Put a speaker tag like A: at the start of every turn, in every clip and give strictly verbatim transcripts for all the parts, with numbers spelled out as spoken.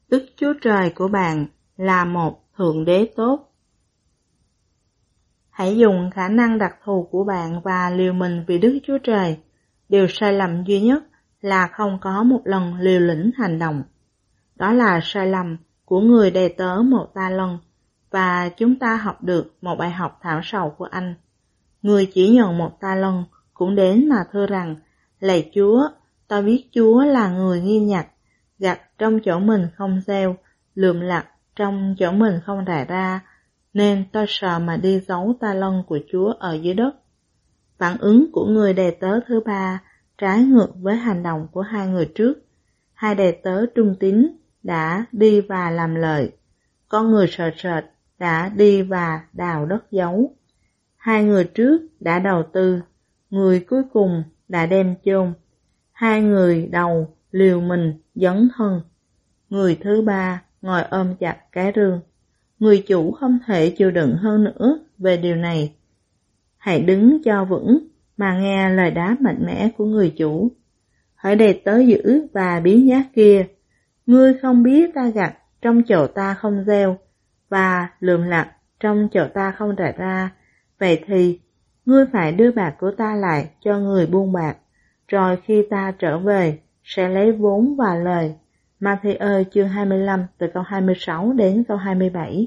A: Đức Chúa Trời của bạn là một Thượng Đế tốt. Hãy dùng khả năng đặc thù của bạn và liều mình vì Đức Chúa Trời. Điều sai lầm duy nhất là không có một lần liều lĩnh hành động. Đó là sai lầm của người đầy tớ một ta lân, và chúng ta học được một bài học thảm sầu của anh. Người chỉ nhận một ta lân cũng đến mà thưa rằng: Lạy Chúa, tôi biết Chúa là người nghiêm nhặt, gặt trong chỗ mình không gieo, lượm lặt trong chỗ mình không rải ra, nên tôi sợ mà đi giấu ta lân của Chúa ở dưới đất. Phản ứng của người đầy tớ thứ ba trái ngược với hành động của hai người trước. Hai đầy tớ trung tín đã đi và làm lợi, con người sợ sệt đã đi và đào đất giấu. Hai người trước đã đầu tư, người cuối cùng đã đem chôn. Hai người đầu liều mình dấn thân, người thứ ba ngồi ôm chặt cái rương. Người chủ không thể chịu đựng hơn nữa về điều này. Hãy đứng cho vững mà nghe lời đáp mạnh mẽ của người chủ. Hỡi đầy tớ dữ và biếng nhác kia, ngươi không biết ta gặt trong chỗ ta không gieo, và lượm lặt trong chỗ ta không rải ra. Vậy thì, ngươi phải đưa bạc của ta lại cho người buôn bạc, rồi khi ta trở về, sẽ lấy vốn và lời. Ma-thi-ơ chương hai mươi lăm từ câu hai mươi sáu đến câu hai mươi bảy.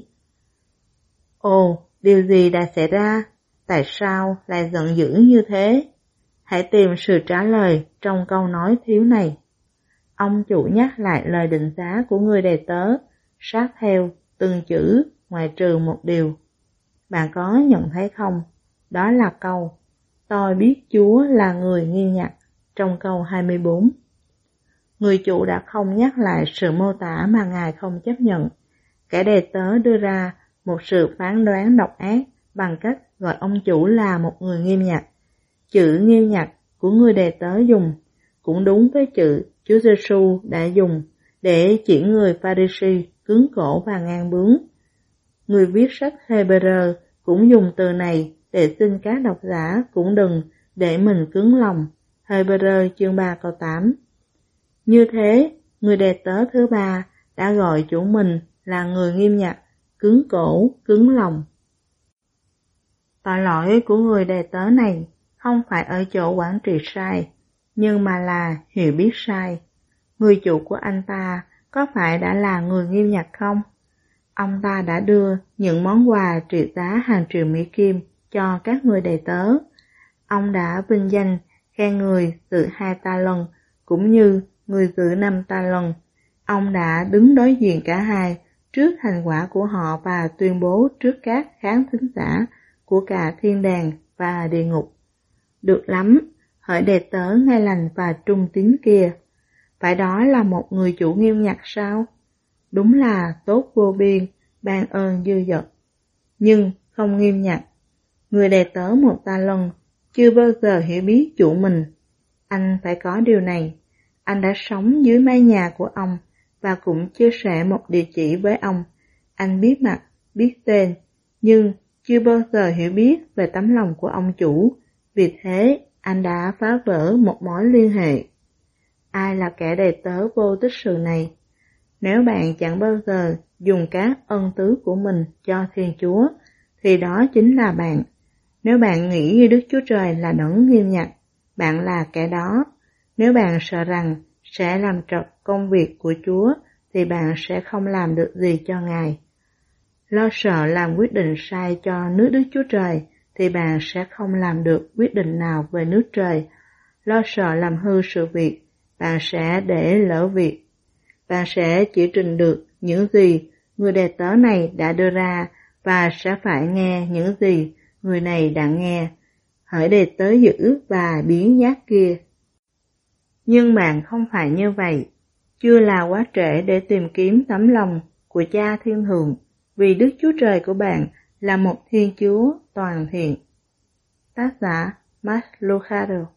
A: Ồ, điều gì đã xảy ra? Tại sao lại giận dữ như thế? Hãy tìm sự trả lời trong câu nói thiếu này. Ông chủ nhắc lại lời định giá của người đầy tớ, sát theo từng chữ ngoại trừ một điều. Bạn có nhận thấy không? Đó là câu tôi biết Chúa là người nghiêm nhặt trong câu hai mươi bốn. Người chủ đã không nhắc lại sự mô tả mà Ngài không chấp nhận. Kẻ đầy tớ đưa ra một sự phán đoán độc ác bằng cách gọi ông chủ là một người nghiêm nhặt. Chữ nghiêm nhặt của người đầy tớ dùng cũng đúng với chữ Chúa Giêsu đã dùng để chỉ người Pha-ri-si cứng cổ và ngang bướng. Người viết sách Hê-bê-rơ cũng dùng từ này để xin các độc giả cũng đừng để mình cứng lòng. Hê-bê-rơ chương ba câu tám. Như thế, người đầy tớ thứ ba đã gọi chủ mình là người nghiêm nhặt, cứng cổ, cứng lòng. Tội lỗi của người đầy tớ này không phải ở chỗ quản trị sai, nhưng mà là hiểu biết sai. Người chủ của anh ta có phải đã là người nghiêm nhặt không? Ông ta đã đưa những món quà trị giá hàng triệu Mỹ Kim cho các người đầy tớ. Ông đã vinh danh khen người giữ hai ta lân cũng như người giữ năm ta lân. Ông đã đứng đối diện cả hai trước thành quả của họ và tuyên bố trước các khán thính giả của cả thiên đàng và địa ngục. Được lắm, hỡi đầy tớ ngay lành và trung tín kia. Phải đó là một người chủ nghiêm nhặt sao? Đúng là tốt vô biên, ban ơn dư dật. Nhưng không nghiêm nhặt. Người đầy tớ một ta lân chưa bao giờ hiểu biết chủ mình. Anh phải có điều này. Anh đã sống dưới mái nhà của ông và cũng chia sẻ một địa chỉ với ông. Anh biết mặt, biết tên, nhưng chưa bao giờ hiểu biết về tấm lòng của ông chủ. Vì thế, anh đã phá vỡ một mối liên hệ. Ai là kẻ đầy tớ vô tích sự này? Nếu bạn chẳng bao giờ dùng các ân tứ của mình cho Thiên Chúa, thì đó chính là bạn. Nếu bạn nghĩ như Đức Chúa Trời là đấng nghiêm nhặt, bạn là kẻ đó. Nếu bạn sợ rằng sẽ làm trật công việc của Chúa, thì bạn sẽ không làm được gì cho Ngài. Lo sợ làm quyết định sai cho nước Đức Chúa Trời, thì bạn sẽ không làm được quyết định nào về nước trời. Lo sợ làm hư sự việc, bạn sẽ để lỡ việc. Bạn sẽ chỉ trình được những gì người đầy tớ này đã đưa ra và sẽ phải nghe những gì người này đã nghe. Hỡi đầy tớ dữ và biếng nhác kia. Nhưng bạn không phải như vậy. Chưa là quá trễ để tìm kiếm tấm lòng của Cha Thiên Thượng, vì Đức Chúa Trời của bạn là một Thiên Chúa toàn thiện. Tác giả Max Lucado.